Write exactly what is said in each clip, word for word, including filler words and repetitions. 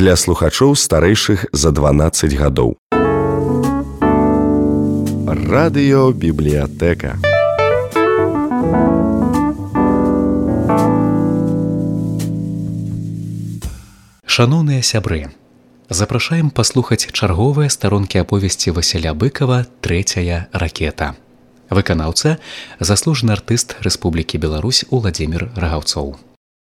для слухачоў старэйшых за дванаццаць гадоў. Радыёбібліятэка. Шаноўныя сябры, запрашаем паслухаць чарговыя старонкі аповесці Васіля Быкава «Трэцяя ракета». Выканаўца – заслужаны артыст Рэспублікі Беларусь Уладзімір Рагаўцоў.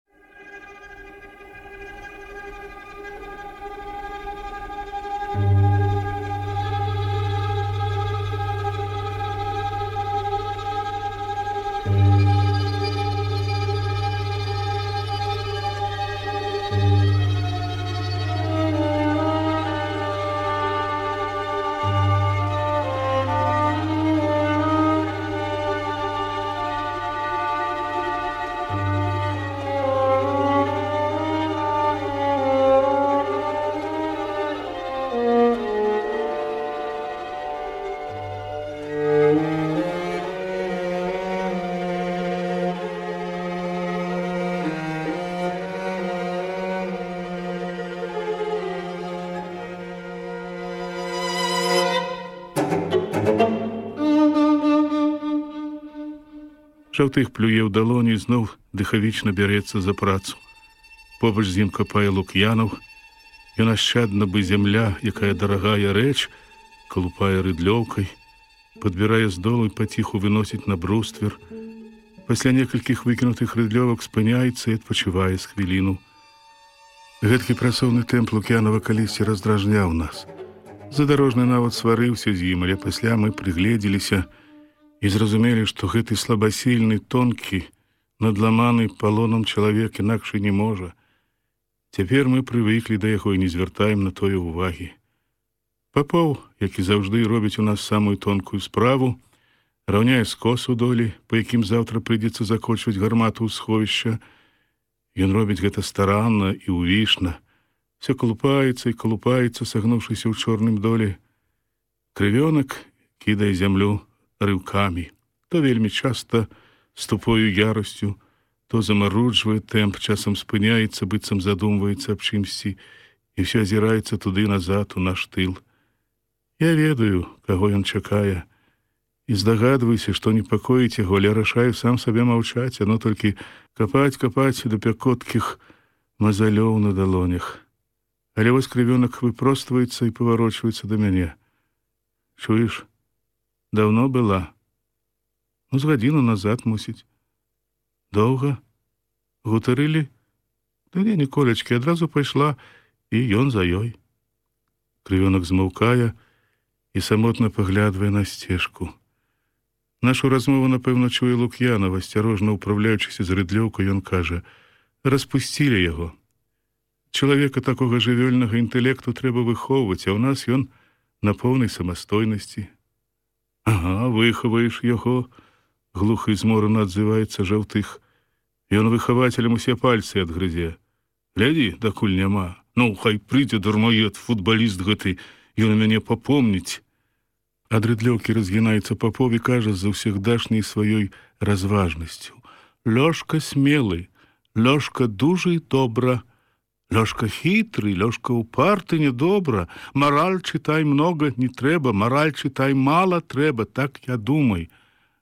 Жаўтых плюе ў далоні, зноў дыхавічна бярэцца за працу. Побач з ім капае Лук'янаў. Ён ашчадна бы зямля, якая дарагая рэч, калупае рыдлёўкай, падбірае з долу і паціху выносіць на бруствер. Пасля некалькіх выкінутых рыдлёвак спыняецца і адпачывае з хвіліну. Гэткі працоўны тэмп Лук'янава калісьці раздражняў нас. Задарожны нават сварыўся з ім, але пасля мы прыгледзеліся і зразумелі, што гэты слабасільны, тонкі, надламаны палонам чалавек інакш і не можа. Цяпер мы прывыклі да яго і не звяртаем на тое ўвагі. Папоў, які заўжды робіць у нас самую тонкую справу, раўняе скос у долі, па якім заўтра прыйдзецца закочваць гармату ў сховішча. Ён робіць гэта старанна і ўвішна. Все калупаецца і калупаецца, сагнуўшыся ў чорным долі. Крывёнак кідае зямлю рыўкамі, то вельмі часта з тупою ярасцю, то замаруджвае тэмп, часам спыняецца, быццам задумваецца аб чымсьці і все азіраецца туды назад у наш тыл. Я ведаю, каго ён чакае, і здагадваюся, што непакоіць яго, але рашаю сам сабе маўчаць, яно толькі капаць, капаць да пякоткіх мазалёў на далонях. Але вось крывёнак выпростваецца і паварочваецца да мяне. Чуеш? Даўно была. Ну, з гадзіну назад, мусіць. Доўга? Гутарылі? Да не, Ніколечкі, адразу пайшла, і ён за ёй. Крывёнак змаўкае і самотна паглядвае на сцежку. Нашу размову, напэўна, чуе Лук'янаў, асцярожна ўпраўляючыся з рыдлёўкай, ён кажа: распусцілі яго. Чалавека такога жывёльнага інтэлекту трэба выхоўваць, а ў нас ён на поўнай самастойнасці. Ага, выхаваеш яго, глуха і зморана адзываецца Жаўтых. Ён выхавацелям усе пальцы адгрызе. Глядзі, дакуль няма. Ну, хай прыйдзе дармаед, футбаліст гэты, ён мяне папомніць. Ад рыдлёўкі разгінаецца Папов і кажа з заўсягдашняй сваёй разважнасцю: Лёшка смелы, Лёшка дужы і добра, Лёшка хітры, Лёшка упарты недобра, мораль читай много не трэба, мораль читай мало трэба, так я думай.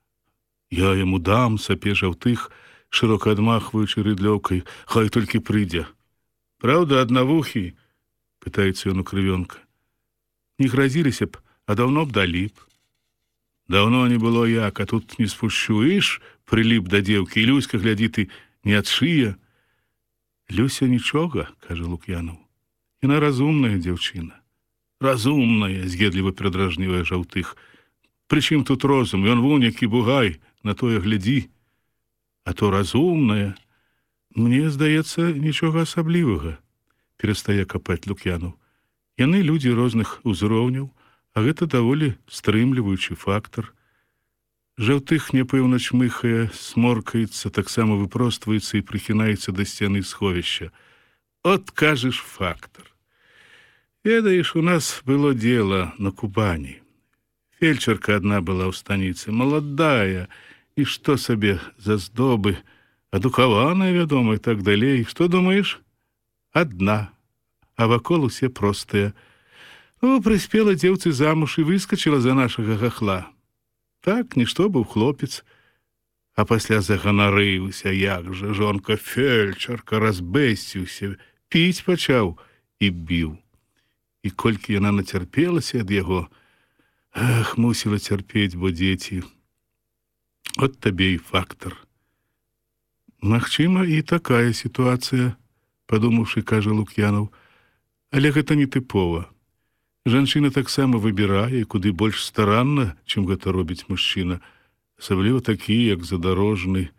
Я яму дам, сапе Жаўтых, шырока адмахваючы рыдлёўкай, хай толькі прыйдзе. Праўда, аднавухі? Пытаецца ён у крывёнка. Не гразіліся б, а даўно б далі б. Даўно не было як, а тут не спушчу, іш, прыліп да дзеўкі, і Люська, глядзі ты, не адшые. Люся нічога, кажа Лук'янаў. Яна разумная дзяўчына. Разумная, з'едліва перадражнівае Жаўтых. Прычым тут розум, ён вунь які бугай, на тое глядзі. А то разумная. Мне здаецца, нічога асаблівага, перастае капаць Лук'янаў. Яны людзі розных узроўняў, а гэта даволі стрымліваючы фактар. Жаўтых няпэўна чмыхае, сморкаецца, таксама выпростваецца і прыхінаецца да сцяны сховішча. От, кажаш, фактар. Ведаеш, у нас было дело на Кубані. Фельчарка адна была ў станіцы, маладая, і што сабе за здобы, адукаваная, вядома, і так далей. Што думаеш? Адна. а вакол усе простыя. Ну, прыспела дзеўцы замуж і выскачыла за нашага хахла. Так, нішто быў хлопец. А пасля заганарыўся, як жа, жонка фельчарка, разбэсціўся, піць пачаў і біў. І колькі яна нацярпелася ад яго, ах, мусіла цярпець, бо дзеці. От табе і фактар. Магчыма, і такая сітуацыя, падумаўшы, кажа Лук'янаў, але гэта не тыпова. Жанчына таксама выбірае, куды больш старанна, чым гэта робіць мужчына, асабліва такі, як задарожны.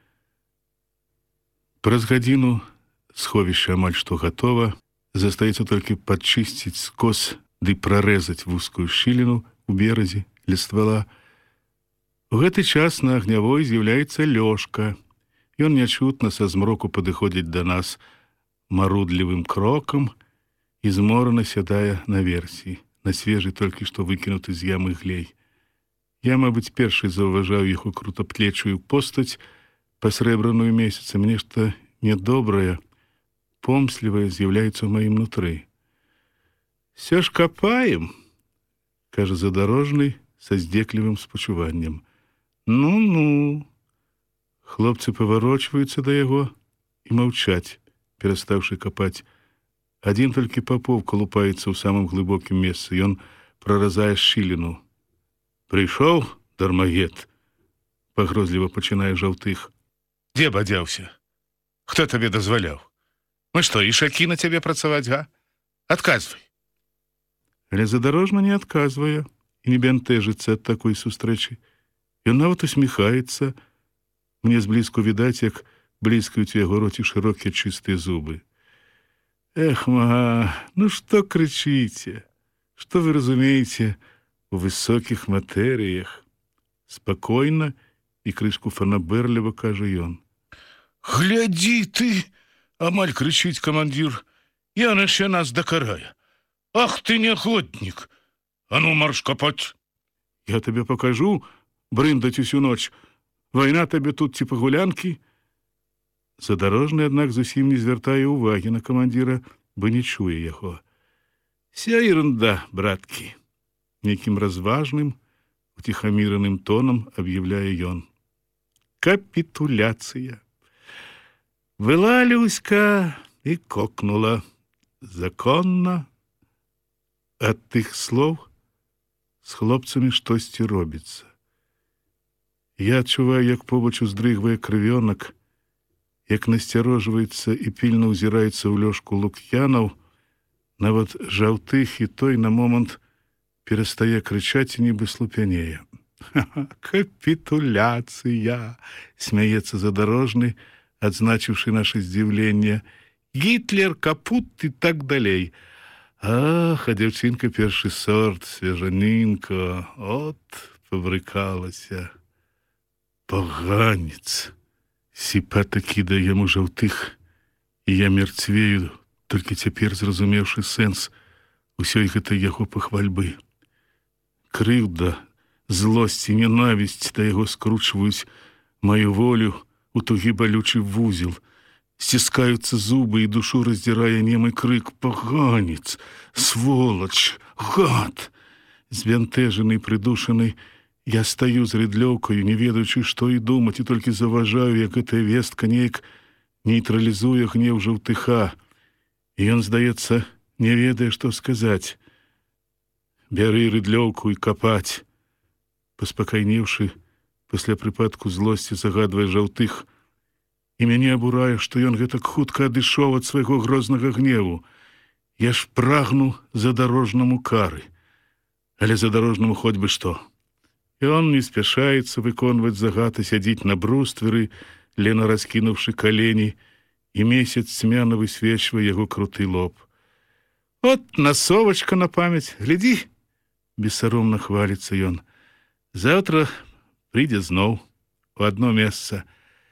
Праз гадзіну сховішча амаль што гатова, застаецца толькі падчысціць скос ды прарэзаць вузкую шчыліну у беразе ля ствала. У гэты час на агнявой з'яўляецца Лёшка. Ён нячутна са змроку падыходзіць да нас марудлівым крокам і зморана сядае на версі, на свежы толькі што выкінуты з ямы глей. Я, мабыць, першы заўважаў яго крутаплечую постаць, пасрэбраную месяцам, нешта нядобрае, помслівае з'яўляецца ў маім нутры. «Сё ж капаем», — кажа задарожны са здзеклівым спачуваннем. «Ну-ну». Хлопцы паварочваюцца да яго і маўчаць, перастаўшы капаць. Адзін толькі Папоў калупаецца ў самым глыбокім месцы. Ён праразае шчыліну. «Прыйшоў, дармагед?» — пагрозліва пачынае Жаўтых. «Дзе бадзяўся? Хто табе дазваляў? Мы што, ішакі на цябе працаваць, га? Адказвай!» Але задарожна не адказвае і не бянтэжыцца ад такой сустрэчы. Ён нават усміхаецца. Мне зблізку відаць, як бліскаюць у яго роце шырокія чыстыя зубы. «Эх, ма, ну што крычыце? Што вы разумееце у высокіх матэрыях?» Спакойна і крышку фанабэрліва кажа ён. «Глядзі ты!» — амаль крычыць камандзір. «Ён яшчэ нас дакарае. Ах ты, нягоднік! А ну, марш капаць!» «Я табе пакажу, брындаць усю ноч. Вайна табе тут ці пагулянкі?» Задарожны, аднак, зусім не звяртае ўвагі на камандзіра, бо не чуе яго. «Ся ерунда, браткі!» — нейкім разважным, уціхаміраным тонам аб'яўляе ён. «Капітуляцыя!» Была Люська і кокнула. Законна. Ад тых слоў з хлопцамі штосьці робіцца. Я адчуваю, як побач уздрыгвае крывёнак, як насцярожваецца і пільна ўзіраецца ў Лёшку Лук'янаў, нават Жаўтых і той на момант перастае крычаць і нібы слупянее. «Капітуляцыя!» — смяецца задарожны, адзначыўшы наша здзіўленне. «Гітлер, капут і так далей. Ах, а дзяўчынка першы сорт, свежанінка, от, пабрыкалася. Поганец!» Сіпата кідае яму Жаўтых, і я мерцвею, толькі цяпер зразумеўшы сэнс усёй гэтай яго пахвальбы. Крыўда, злосць і ненавісць да яго скручваюць маю волю у тугі балючы вузел. Сціскаюцца зубы, і душу раздзірае немы крык: «Поганец! Сволач! Гад!» Збянтэжаны і прыдушаны, я стаю з рыдлёўкаю, не ведаючы, што і думаць, і толькі заважаю, як гэтая вестка неяк нейтралізуе гнеў Жаўтыха. І ён, здаецца, не ведае, што сказаць. «Бяры рыдлёўку і капаць!» Паспакайнеўшы, пасля прыпадку злосці загадвае Жаўтых. І мяне абурае, што ён гэтак хутка адышоў ад свайго грознага гневу. Я ж прагну задарожнаму кары. Але задарожнаму хоць бы што. Ён не спяшаецца выконваць загад і сядзіць на брустверы, лена раскінуўшы калені, і месяц цьмяна высвечвае яго круты лоб. «От насовачка на памяць, глядзі!» Бессаромна хваліцца ён. «Заўтра прыйдзе зноў у адно месца.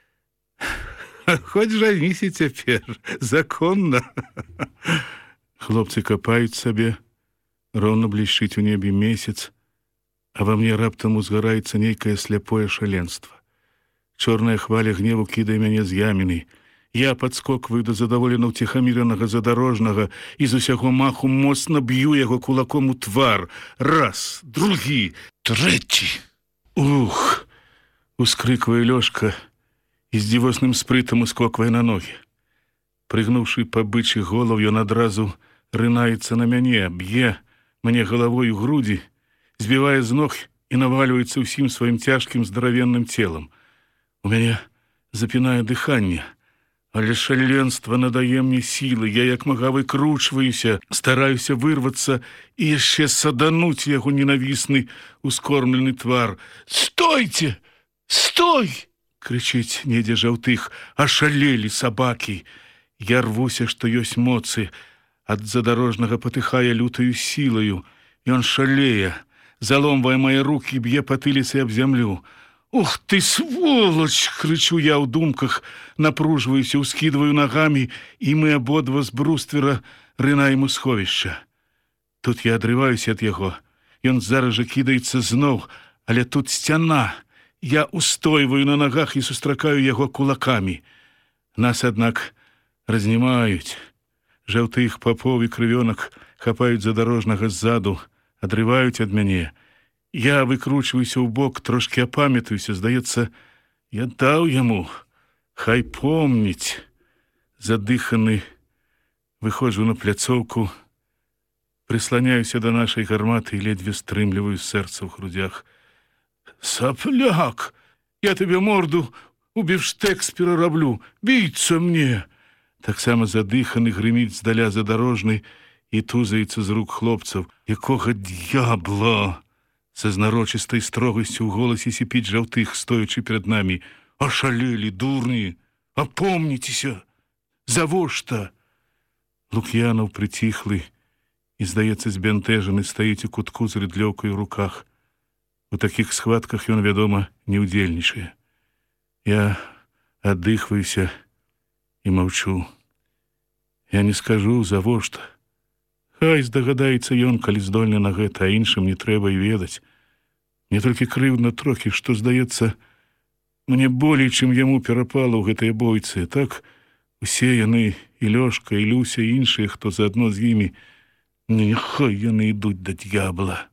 Хоць жаніся цяпер, законна!» Хлопцы капаюць сабе, роўна блішчыць у небе месяц, а ва мне раптам узгараецца нейкае сляпое шаленства. Чорная хваля гневу кідае мяне з яміны. Я падскокваю да задаволена ўціхаміранага задарожнага і з усяго маху моцна б'ю яго кулаком у твар. Раз, другі, трэці. Ух! Ускрыквае Лёшка і з дзівосным спрытам ускоквае на ногі. Прыгнуўшы па бычы голаў, ён адразу рынаецца на мяне, б'е мне галавой у грудзі, збівае з ног і навальваецца ўсім сваім цяжкім здаравенным целам. У мяне запінае дыханне, але шаленства надае мне сілы. Я як мага выкручваюся, стараюся вырвацца і яшчэ садануць яго ненавісны ускормлены твар. «Стойце! Стой!» — крычыць недзе жаўтых. Ашалелі сабакі. Я рвуся, што ёсць моцы. Ад задарожнага патыхае лютаю сілаю. Ён шалее, заломвае мае рукі, б'е патыліцай аб зямлю. «Ух ты, сволач!» — крычу я ў думках, напружваюся, ускідваю нагамі, і мы абодва з бруствера рынаем у сховішча. Тут я адрываюся ад яго. Ён зараз жа кідаецца зноў, але тут сцяна. Я устойваю на нагах і сустракаю яго кулакамі. Нас, аднак, разнімаюць. Жаўтых, папоў і крывёнак хапаюць задарожнага ззаду, адрываюць ад мяне. Я выкручваюся ў бок, трошкі апамятаюся, здаецца, я даў яму, хай помніць. Задыханы, выходжу на пляцоўку, прысланяюся да нашай гарматы і ледзьве стрымліваю сэрца ў грудзях. «Сапляк! Я тебе морду у бифштекс перараблю! Бійца мне!» Таксама задыханы грыміць здаля задарожнай і тузаецца з рук хлопцаў. «Якога д'ябла!» Са знарочыстай строгасцю ў голасе сіпіць жаўтых, стоячы перад намі. «Ашалелі, дурні! Апомніцеся! Завошта?» Лук'янаў прыціхлы і, здаецца, збянтэжаны, стаіць у кутку з рыдлёўкай у руках. У такіх схватках ён, вядома, не ўдзельнічае. Я аддыхваюся і маўчу. Я не скажу, завошта. Хай здагадаецца ён, калі здольны на гэта, а іншым не трэба і ведаць. Мне толькі крыўдна трохі, што, здаецца, мне болей, чым яму перапала ў гэтыя бойцы. Так усе яны, і Лёшка, і Люся, і іншыя, хто заадно з імі, няхай яны ідуць да д'ябла.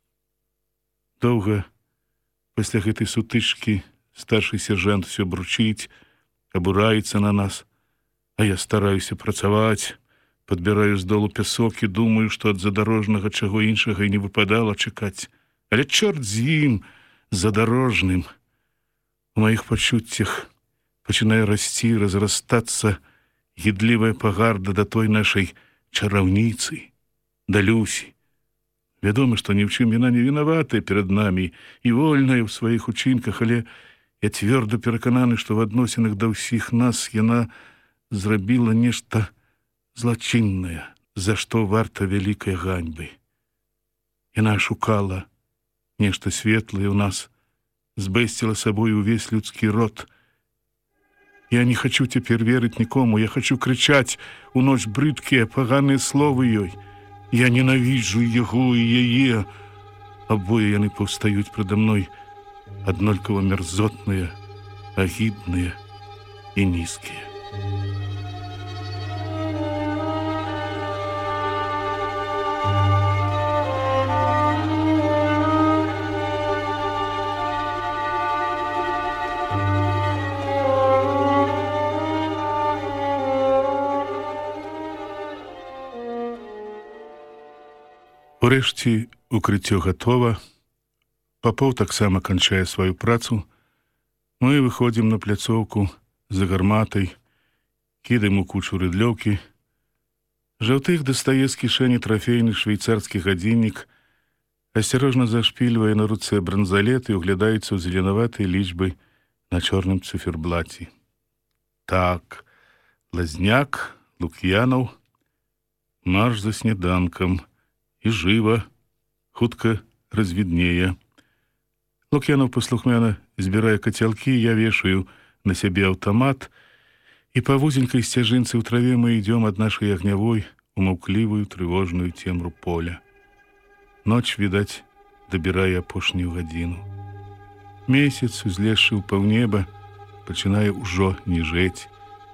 Доўга пасля гэтай сутычкі старшы сержант усё бручыць, абураецца на нас, а я стараюся працаваць, падбіраю з долу пясок і думаю, што ад задарожнага чаго іншага і не выпадала чакаць. Але чорт з ім, задарожным. У маіх пачуццях пачынае расці, разрастацца гідлівая пагарда да той нашай чараўніцы, да Люсі. Вядома, што ні ў чым яна не вінаватая перад намі і вольная ў сваіх учынках, але я цвёрда перакананы, што в адносінах да ўсіх нас яна зрабіла нешта злачыннае, за што варта вялікай ганьбы. Яна шукала нешта светлае ў нас, збэсціла сабою ўвесь людскі род. Я не хачу цяпер верыць нікому, я хачу крычаць у ноч брыдкія, паганыя словы ёй. Я ненавіджу яго і яе. Абое яны паўстаюць прада мной аднолькава мерзотныя, агідныя і нізкія. Урэшце укрыццё гатова, Папоў таксама канчае сваю працу. Мы выходзім на пляцоўку за гарматай, кідаем у кучу рыдлёўкі. Жаўтых дастае з кішэні трафейны швейцарскі гадзіннік, асцярожна зашпільвае на руцэ бранзалет і углядаецца ў зеленаватай лічбы на чорным цыферблаці. Так, Лазняк, Лук'янаў, марш за сняданкам. І жыва, хутка развіднее. Лук'янаў паслухмяна збірае кацялкі, я вешаю на сябе аўтамат, і па вузенькай сцяжынцы ў траве мы ідём ад нашай агнявой у маўклівую трывожную цемру поля. Ноч, відаць, дабірае апошнюю гадзіну. Месяц, узлезшы ў паўнеба, пачынае ўжо ніжэць.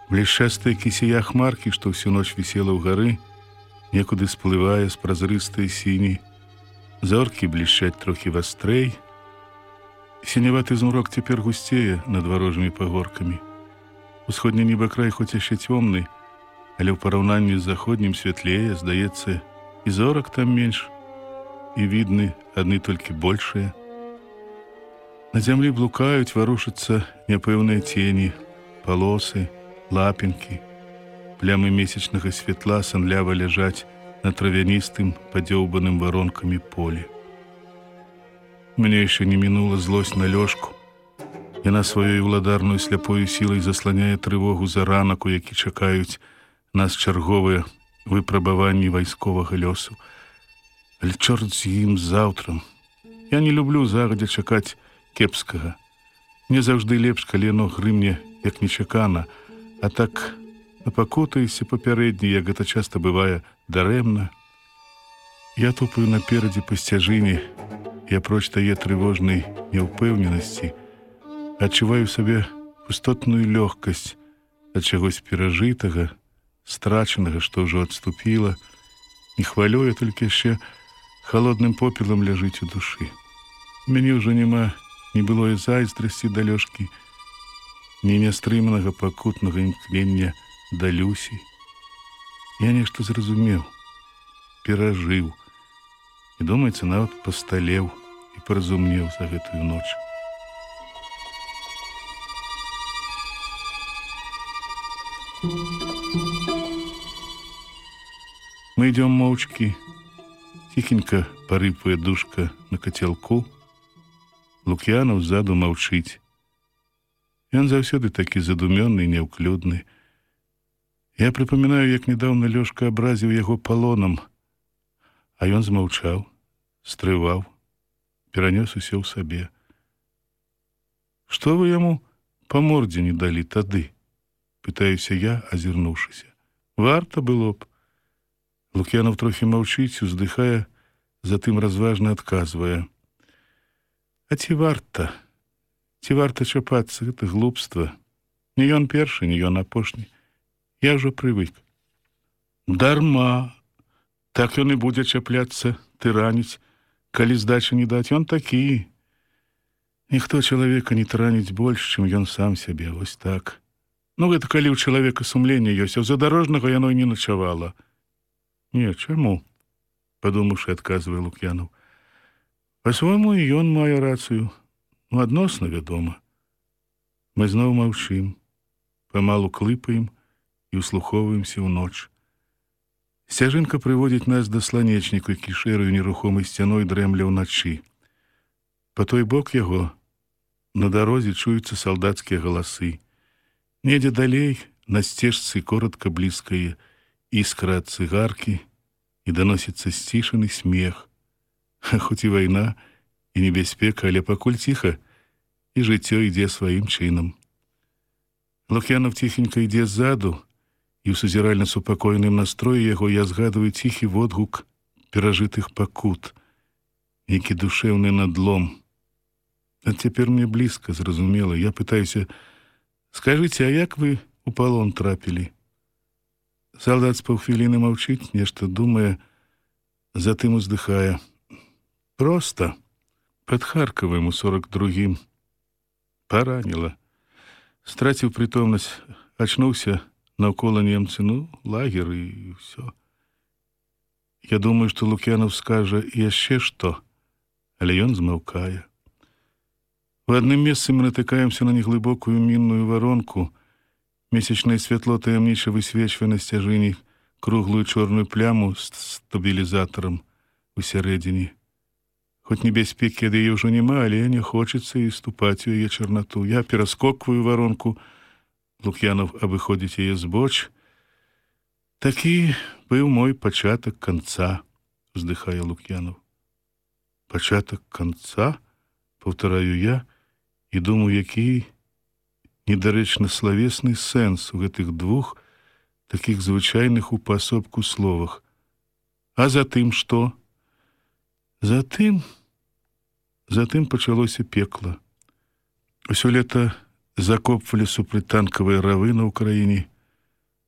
Блішчастая кісія хмаркі, што ўсю ноч вісела ў гары, некуды сплывае з празрыстай сіні. Зоркі блішчаць трохі вастрэй. Сіняваты змрок цяпер гусцее над варожымі пагоркамі. Усходні небакрай хоць яшчэ цёмны, але ў параўнанні з заходнім святлее, здаецца, і зорак там менш, і відны адны толькі большыя. На зямлі блукаюць, варушацца няпэўныя цені, палосы, лапінкі. Плямы месячнага святла санлява ляжаць на травяністым, падзёўбаным варонкамі полі. Мне яшчэ не мінула злосць на Лёшку. Яна сваёй уладарную сляпою сілай засланяе трывогу за ранак, у які чакаюць нас чарговыя выпрабаванні вайсковага лёсу. Але чорт з ім заўтрам. Я не люблю загадзя чакаць кепскага. Мне заўжды лепш, калі яно грымне як нечакана, а так напакутаюся папярэдні, як гэта часта бывае, дарэмна. Я тупаю наперадзе па сцяжыне, і апроч тае трывожнай няўпэўненасці адчуваю сабе пустотную лёгкасць ад чагось перажытага, страчанага, што ўжо адступіла, і хвалёе толькі яшчэ халодным попелам ляжыць у душы. У мяне ўжо няма ні былой зайздрасці да Лёшкі, ні нястрыманага пакутнага імкнення да Люсі. Я нешта зразумеў, перажыў, і, думаецца, нават пасталеў і паразумнеў за гэтую ноч. Мы идем моўчкі, ціхенька парыпвае душка на кацялку. Лук'янаў ззаду маўчыць. Ён заўсёды такі задумённы і няўклюдны. Я прыпамінаю, як нядаўна Лёшка абразіў яго палонам, а ён змаўчаў, стрываў, перанёс усё ў сабе. Што вы яму па мордзе не далі тады? Пытаюся я, азірнуўшыся. Варта было б. Лук'янаў трохі маўчыць, уздыхае, затым разважна адказвае. А ці варта? Ці варта чапацца, гэта глупства. Не ён першы, не ён апошні. Я ўжо прывык. Дарма. Так ён і будзе чапляцца, тыраніць, калі здачы не даць. Ён такі. Ніхто чалавека не тыраніць больш, чым ён сам сябе. Вось так. Ну, гэта калі ў чалавека сумленне ёсць, а ў задарожнага яно і не начавала. Не, чаму? Падумаўшы, адказвае Лук'янаў. Па-свойму, і ён мае рацыю. Ну, адносна, вядома. Мы зноў маўчым, памалу клыпаем і ўслухоўваемся ў ноч. Сцяжынка прыводзіць нас да сланечніку, які шэраю нерухомай сцяной дрэмля ўначы. Па той бок яго на дарозе чуюцца салдацкія галасы. Недзе далей на сцежцы коротка блізкае іскра ад цыгаркі і даносіцца сцішаны смех. Хоць і вайна, і небяспека, але пакуль ціха, і жыццё ідзе сваім чынам. Лук'янаў ціхенька ідзе ззаду, і ў сузіральна супакойным настроі яго я згадваю ціхі водгук перажытых пакут, нейкі душэўны надлом. А цяпер мне блізка, зразумела. Я пытаюся, скажыце, а як вы у палон трапілі? Салдат з паўхвіліны маўчыць, нешта думае, затым уздыхае. Проста. Пад Харкавым у сорок другім. Параніла. Страціў прытомнасць, ачнуўся, наўкола немцы, ну, лагер і ўсё. Я думаю, што Лук'янаў скажа яшчэ што, але ён змаўкае. У адным месцы мы натыкаемся на неглыбокую мінную варонку. Месячнае святло таямніча высвечвае на сцяжыні круглую чорную пляму з стабілізатарам у сярэдзіне. Хоць небяспекі ад яе ўжо няма, але не хочацца і ступаць у яе чарнату. Я пераскокваю варонку, Лук'янаў абыходзіць яе збоч. Такі быў мой пачатак канца, уздыхае Лук'янаў. Пачатак канца, паўтараю я, і думаю, які недарэчна славесны сэнс у гэтых двух такіх звычайных у паасобку словах. А затым што? Затым... Затым пачалося пекла. Усё лета закопвалі супрацьтанкавыя равы на ўкраіне,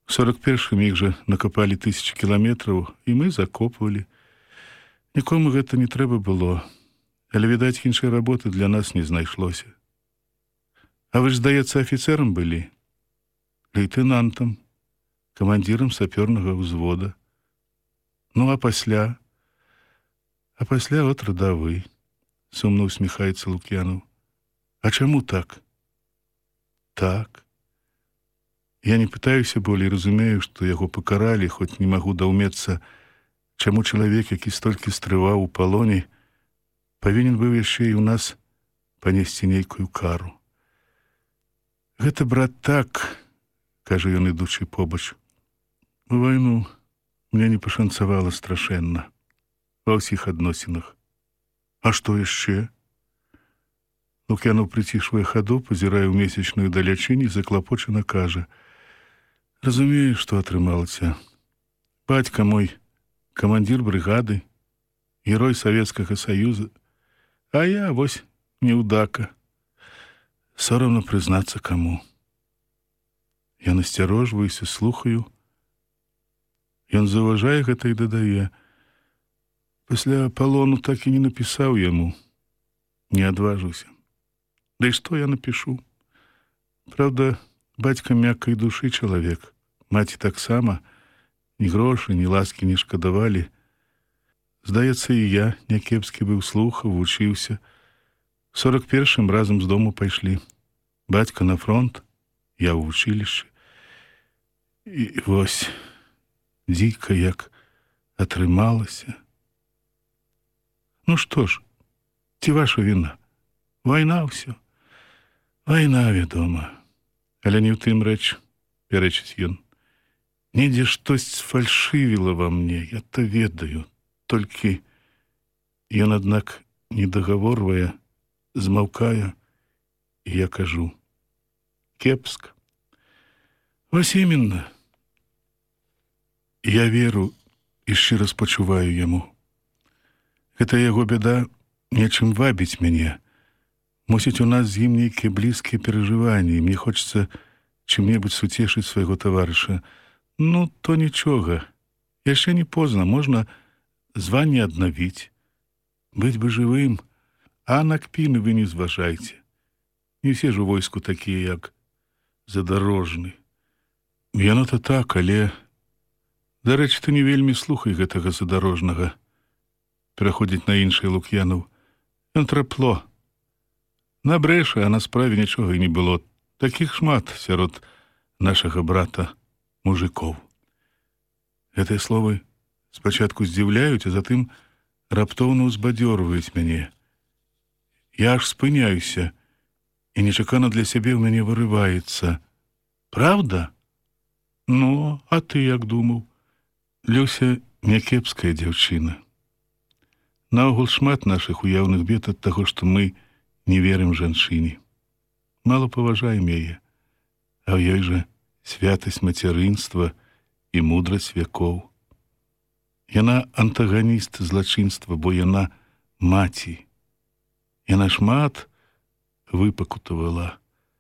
У сорок першым іх жа накапалі тысячы кіламетраў, і мы закопвалі. Нікому гэта не трэба было, але, відаць, іншай работы для нас не знайшлося. А вы ж, здаецца, афіцэрам былі? Лейтенантам, камандзірам сапёрнага ўзвода. Ну, а пасля? А пасля от радавы, сумна усміхаецца Лук'янаў. А чаму так? Так. Я не пытаюся болей, разумею, што яго пакаралі, хоць не магу даўмецца, чаму чалавек, які столькі стрываў у палоне, павінен быў яшчэ і ў нас панесці нейкую кару. Гэта, брат, так, кажа ён, ідучы побач. У вайну мне не пашанцавала страшэнна. Ва ўсіх адносінах. А што яшчэ? Лук'янаў прыцішвае хаду, пазірае ў месячную далячынь і заклапочана кажа: разумею, што атрымалася. Бацька мой камандзір брыгады, герой Савецкага Саюза, а я вось неўдака. Сорамна прызнацца каму. Я насцярожваюся, слухаю. Ён заўважае гэта і дадае: пасля палону так і не напісаў яму. Не адважыўся. Да і што я напішу? Праўда, бацька мяккай душы чалавек, маці таксама, ні грошы, ні ласкі не шкадавалі. Здаецца, і я някепскі быў, слухаў, вучыўся. В сорок першым разам з дому пайшлі. Бацька на фронт, я ў вучылішчы. І вось, дзіка як атрымалася. Ну што ж, ці ваша віна? Вайна ўсё. Вайна, вядома. Але не ў тым рэч, пярэчыць ён. Недзе штось сфальшывіла ва мне, я то ведаю. Толькі ён, аднак, не дагаворвае, змаўкае, і я кажу: кепска. Вось іменна. Я веру і шчыра спачуваю яму. Гэта яго бяда нечым вабіць мяне. Мусіць, у нас з ім нейкія блізкія перажыванні, і мне хочацца чым-небудзь суцешыць свайго таварыша. Ну, то нічога. Яшчэ не позна, можна званне аднавіць. Быць бы жывым, а на кпіны вы не зважайце. Не ўсе ж у войску такія, як Задарожны. Яно-то так, але... Дарэчы, ты не вельмі слухай гэтага Задарожнага. Пераходзіць на іншае Лук'янаў. Ён трапло. Набрэша, а на справе нічога і не было. Такіх шмат сярод нашага брата мужикоў. Гэтыя словы спачатку здзіўляюць, а затым раптоўна ўзбадзёрваюць мяне. Я аж спыняюся, і нечакана для сябе ў мяне вырываецца. Правда? Ну, а ты як думаў? Люся някепская дзяўчына. Наогул шмат нашых уяўных бед ад таго, што мы не верым жанчыне. Мала паважаем яе, а ў ёй жа святасць мацярынства і мудрасць вякоў. Яна антаганіст злачынства, бо яна маці. Яна шмат выпакутавала.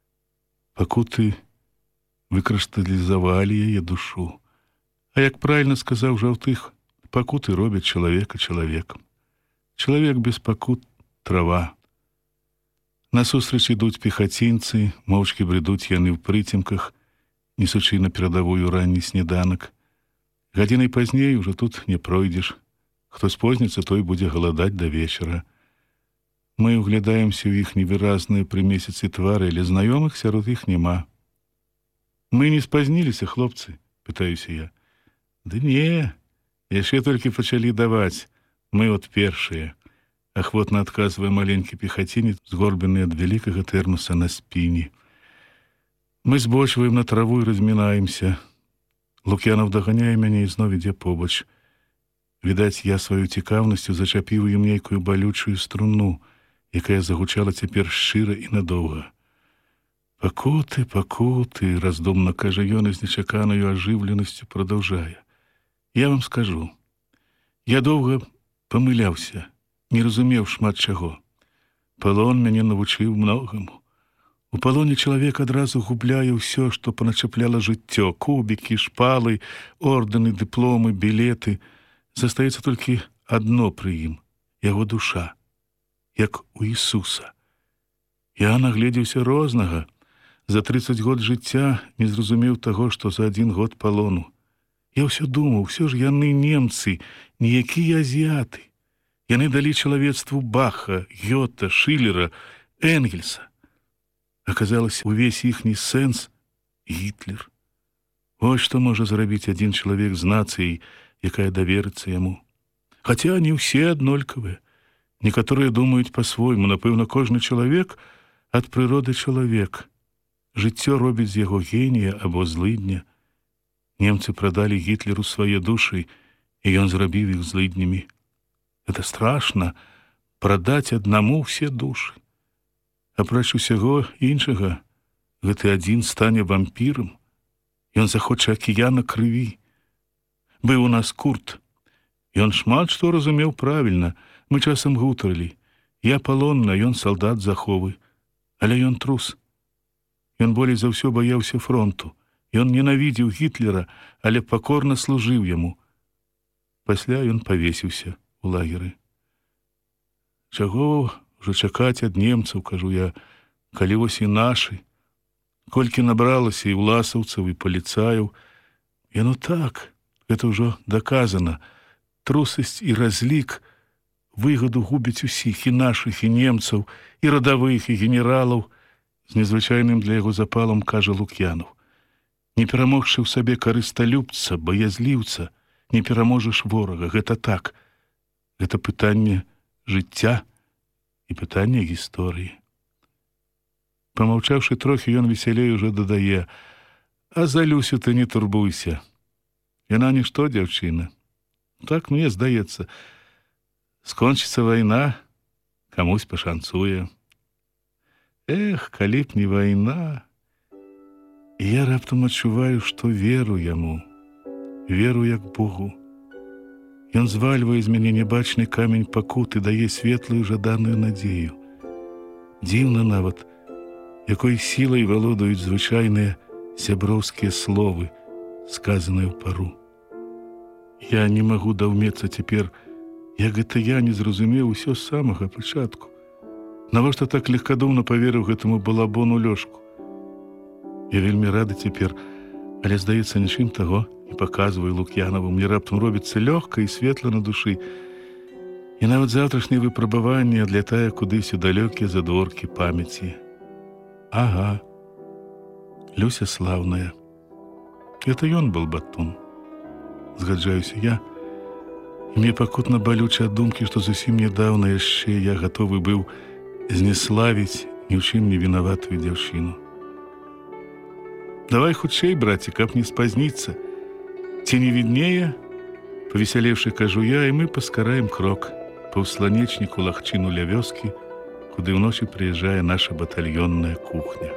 Пакуты выкрышталізавалі яе душу. А як правільна сказаў Жаўтых, пакуты робяць чалавека чалавекам. Чалавек без пакут — трава. Насустрач ідуць пехацінцы, моўчкі бредуць яны ў прыцемках, несучы на перадавую ранні сніданак. Гадзінай пазней ужо тут не пройдзеш. Хто спозніцца, той будзе галадаць да вечара. Мы углядаемся ў іх невыразныя пры месяцы твары, але знаёмых сярод іх няма. Мы не спазніліся, хлопцы, пытаюся я. Ды не, яшчэ толькі пачалі даваць. Мы от першыя. Ахвотна адказвае маленькі пехацінец, згорблены ад вялікага тэрмуса на спіне. Мы збочваем на траву і размінаемся. Лук'янаў даганяе мяне і зноў ідзе побач. Відаць, я сваю цікаўнасцю зачапіў ім нейкую балючую струну, якая загучала цяпер шчыра і надоўга. Пакуты, пакуты, раздумна кажа ён і з нечаканаю ажыўленасцю прадаўжае. Я вам скажу, я доўга памыляўся, не разумеў шмат чаго. Палон мяне навучыў многаму. У палоне чалавек адразу губляе ўсё, што паначапляла жыццё: кубікі, шпалы, ордэны, дыпломы, білеты. Застаецца толькі адно пры ім — яго душа, як у Ісуса. Я нагледзеўся рознага. За трыццаць год жыцця не зразумеў таго, што за адзін год палону. Я ўсё думаў, усё ж яны немцы, ніякія азіяты. Яны далі чалавецтву Баха, Гёта, Шиллера, Энгельса. Аказалось, увесь іхні сэнс — Гітлер. Вось што можа зрабіць адзін чалавек з нацыяй, якая даверыцца яму. Хаця не ўсе аднолькавыя. Некаторыя думаюць па-свойму. Напэўна, кожны чалавек ад прыроды чалавек. Жыццё робіць з яго генія або злыдня. Немцы прадалі Гітлеру свае душы, і ён зрабіў іх злыднямі. Гэта страшна — прадаць аднаму ўсе душы. Апроч усяго іншага, гэты адзін стане вампірам. Ён захоча акіяна крыві. Быў у нас Курт. Ён шмат што разумеў правільна. Мы часам гутарылі. Я палонны, а ён салдат заховы. Але ён трус. Ён болей за ўсё баяўся фронту. Ён ненавідзеў Гітлера, але пакорна служыў яму. Пасля ён павесіўся у лагеры. Чаго ўжо чакаць ад немцаў, кажу я, калі вось і нашы. Колькі набралася і ўласаўцаў, і паліцаяў. Яно так, гэта ўжо даказана. Трусасць і разлік выгаду губяць усіх, і нашых, і немцаў, і радавых, і генералаў. З незвычайным для яго запалам кажа Лук'янаў: не перамогшы ў сабе карысталюбца, баязліўца, не пераможаш ворага. Гэта так. Гэта пытанне жыцця і пытанне гісторыі. Памаўчаўшы трохі, ён весялей ужо дадае: а за Люсю ты не турбуйся. Яна нішто, дзяўчына. Так мне здаецца. Скончыцца вайна, камусь пашанцуе. Эх, калі б не вайна. І я раптам адчуваю, што веру яму, веру як Богу. Ён звальвае з мяне небачны камень пакуты, дае светлую жаданую надзею. Дзіўна нават, якой сілай валодаюць звычайныя сяброўскія словы, сказаныя ў пару. Я не магу даўмецца цяпер, як гэта я не зразумеў усё з самага пачатку. Навошта так легкадумна паверыў гэтаму балабону Лёшку? Я вельмі рады цяпер, але, здаецца, нічым таго не паказваю Лук'янаву. Мне раптам робіцца лёгка і светла на душы. І нават заўтрашняе выпрабаванне адлятае кудысь у далёкія задворкі памяці. Ага, Люся слаўная. Это ён был батун. Згаджаюся я. І мне пакутна балюча ад думкі, што зусім нядаўна яшчэ я гатовы быў знеславіць ні ў чым не вінаватую дзяўчыну. Давай хутчэй, браце, каб не спазніцца. Ці не віднее? Павесялеўшы, кажу я, і мы паскараем крок па ўсланечніку лагчыну ля вёскі, куды ўночы прыязджае наша батальённая кухня.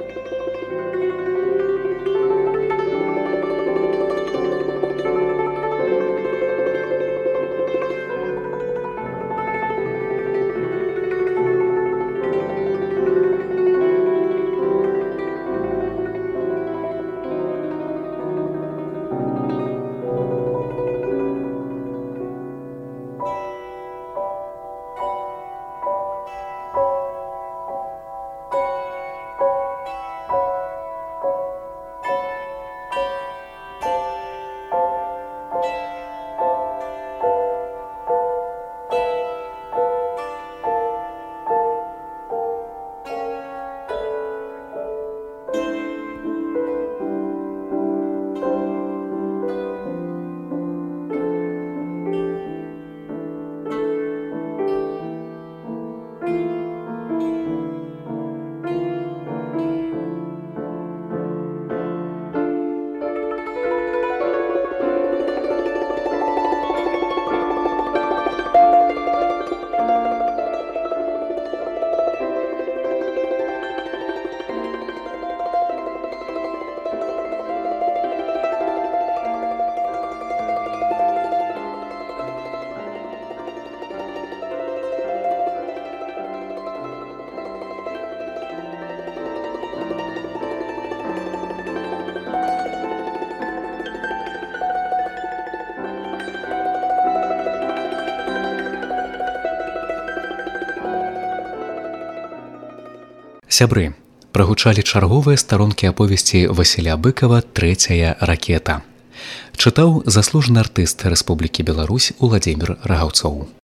Сябры, прагучалі чарговыя старонкі аповесці Васіля Быкава «Трэцяя ракета». Чытаў заслужаны артыст Рэспублікі Беларусь Уладзімір Рагаўцоў.